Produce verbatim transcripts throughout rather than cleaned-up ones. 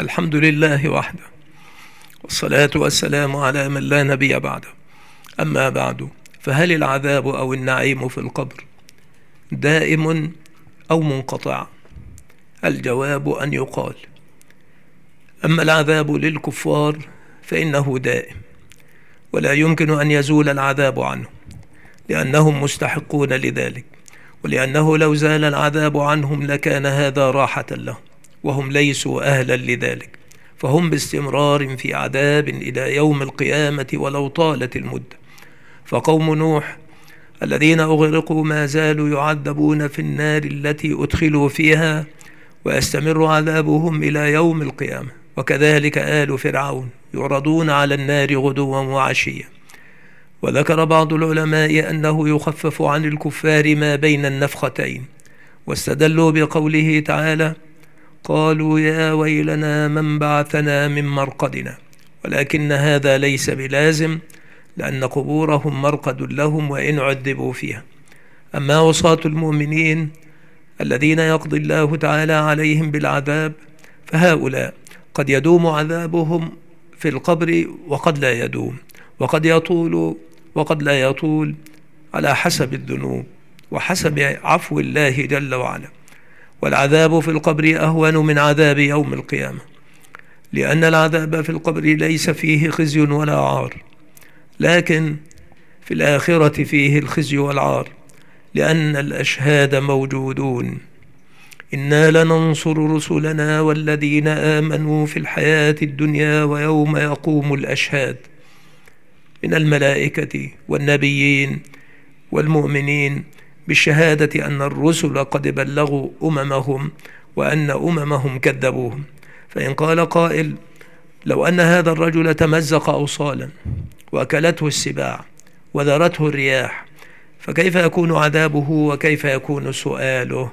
الحمد لله وحده، والصلاة والسلام على من لا نبي بعده. أما بعد، فهل العذاب أو النعيم في القبر دائم أو منقطع؟ الجواب أن يقال: أما العذاب للكفار فإنه دائم، ولا يمكن أن يزول العذاب عنه، لأنهم مستحقون لذلك، ولأنه لو زال العذاب عنهم لكان هذا راحة لهم، وهم ليسوا أهلا لذلك، فهم باستمرار في عذاب إلى يوم القيامة ولو طالت المدة. فقوم نوح الذين أغرقوا ما زالوا يعذبون في النار التي أدخلوا فيها، ويستمر عذابهم إلى يوم القيامة. وكذلك آل فرعون يعرضون على النار غدوا وعشيا. وذكر بعض العلماء أنه يخفف عن الكفار ما بين النفختين، واستدلوا بقوله تعالى: قالوا يا ويلنا من بعثنا من مرقدنا. ولكن هذا ليس بلازم، لأن قبورهم مرقد لهم وإن عذبوا فيها. أما عصاة المؤمنين الذين يقضي الله تعالى عليهم بالعذاب، فهؤلاء قد يدوم عذابهم في القبر وقد لا يدوم، وقد يطول وقد لا يطول، على حسب الذنوب وحسب عفو الله جل وعلا. والعذاب في القبر أهون من عذاب يوم القيامة، لأن العذاب في القبر ليس فيه خزي ولا عار، لكن في الآخرة فيه الخزي والعار، لأن الأشهاد موجودون. إنا لننصر رسلنا والذين آمنوا في الحياة الدنيا ويوم يقوم الأشهاد، من الملائكة والنبيين والمؤمنين، بالشهادة أن الرسل قد بلغوا أممهم وأن أممهم كذبوهم. فإن قال قائل: لو أن هذا الرجل تمزق أوصالا وأكلته السباع وذرته الرياح، فكيف يكون عذابه وكيف يكون سؤاله؟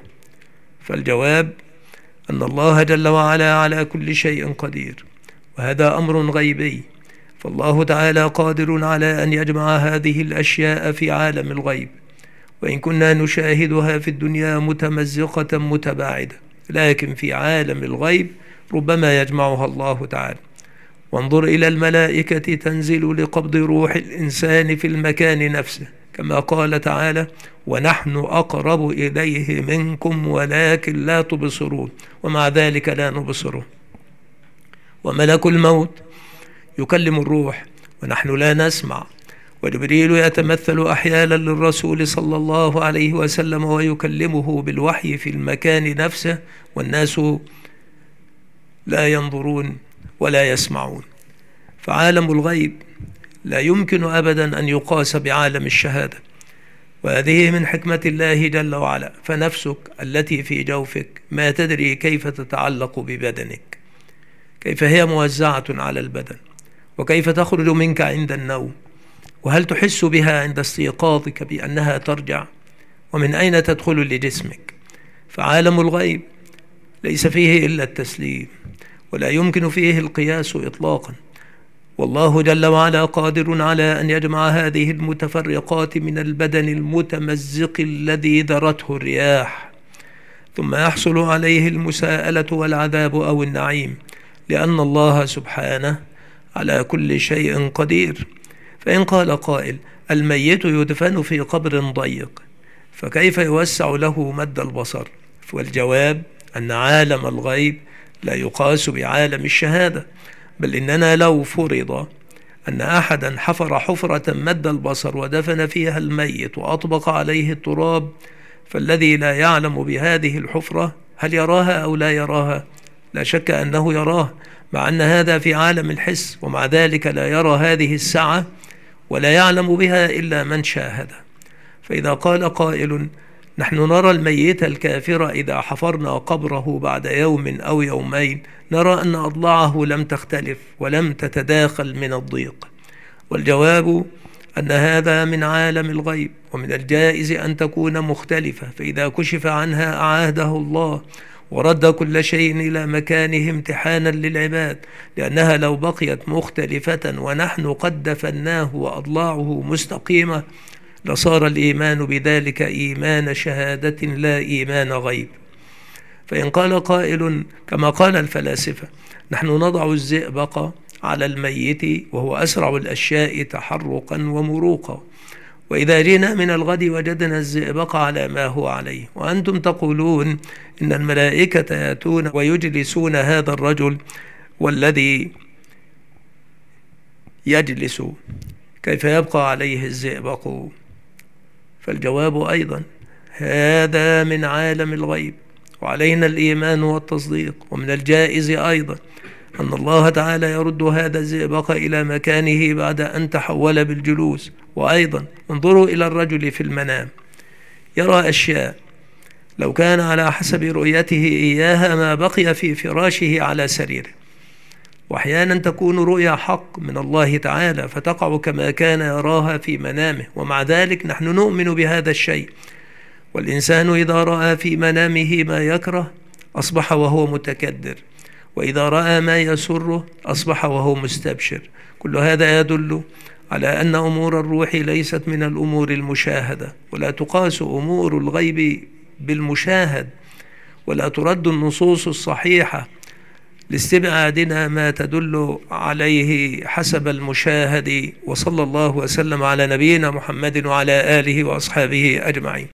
فالجواب أن الله جل وعلا على كل شيء قدير، وهذا أمر غيبي، فالله تعالى قادر على أن يجمع هذه الأشياء في عالم الغيب، وإن كنا نشاهدها في الدنيا متمزقة متباعدة، لكن في عالم الغيب ربما يجمعها الله تعالى. وانظر إلى الملائكة تنزل لقبض روح الإنسان في المكان نفسه، كما قال تعالى: ونحن أقرب إليه منكم ولكن لا تبصرون، ومع ذلك لا نبصره. وملك الموت يكلم الروح ونحن لا نسمع، وجبريل يتمثل أحيانا للرسول صلى الله عليه وسلم ويكلمه بالوحي في المكان نفسه، والناس لا ينظرون ولا يسمعون. فعالم الغيب لا يمكن أبدا أن يقاس بعالم الشهادة، وهذه من حكمة الله جل وعلا. فنفسك التي في جوفك ما تدري كيف تتعلق ببدنك، كيف هي موزعة على البدن، وكيف تخرج منك عند النوم، وهل تحس بها عند استيقاظك بأنها ترجع، ومن أين تدخل لجسمك. فعالم الغيب ليس فيه إلا التسليم، ولا يمكن فيه القياس إطلاقا. والله جل وعلا قادر على أن يجمع هذه المتفرقات من البدن المتمزق الذي ذرته الرياح، ثم يحصل عليه المساءلة والعذاب أو النعيم، لأن الله سبحانه على كل شيء قدير. فإن قال قائل: الميت يدفن في قبر ضيق، فكيف يوسع له مد البصر؟ والجواب أن عالم الغيب لا يقاس بعالم الشهادة، بل إننا لو فرض أن أحدا حفر حفرة مد البصر ودفن فيها الميت وأطبق عليه التراب، فالذي لا يعلم بهذه الحفرة هل يراها أو لا يراها؟ لا شك أنه يراها، مع أن هذا في عالم الحس، ومع ذلك لا يرى هذه السعة ولا يعلم بها إلا من شاهد. فإذا قال قائل: نحن نرى الميت الكافر إذا حفرنا قبره بعد يوم أو يومين نرى أن أضلاعه لم تختلف ولم تتداخل من الضيق، والجواب أن هذا من عالم الغيب، ومن الجائز أن تكون مختلفة، فإذا كشف عنها أعاده الله ورد كل شيء إلى مكانه امتحانا للعباد، لأنها لو بقيت مختلفة ونحن قد دفناه وأضلاعه مستقيمة لصار الإيمان بذلك إيمان شهادة لا إيمان غيب. فإن قال قائل كما قال الفلاسفة: نحن نضع الزئبق على الميت وهو أسرع الأشياء تحرقا ومروقا، وإذا جئنا من الغد وجدنا الزئبق على ما هو عليه، وأنتم تقولون إن الملائكة يأتون ويجلسون هذا الرجل والذي يجلس كيف يبقى عليه الزئبق؟ فالجواب أيضا هذا من عالم الغيب، وعلينا الإيمان والتصديق. ومن الجائز أيضا أن الله تعالى يرد هذا الزئبق إلى مكانه بعد أن تحول بالجلوس. وأيضا انظروا إلى الرجل في المنام، يرى أشياء لو كان على حسب رؤيته إياها ما بقي في فراشه على سريره. وأحيانا تكون رؤيا حق من الله تعالى فتقع كما كان يراها في منامه، ومع ذلك نحن نؤمن بهذا الشيء. والإنسان إذا رأى في منامه ما يكره أصبح وهو متكدر، وإذا رأى ما يسره أصبح وهو مستبشر. كل هذا يدل على أن أمور الروح ليست من الأمور المشاهدة، ولا تقاس أمور الغيب بالمشاهد، ولا ترد النصوص الصحيحة لاستبعادنا ما تدل عليه حسب المشاهد. وصلى الله وسلم على نبينا محمد وعلى آله وأصحابه أجمعين.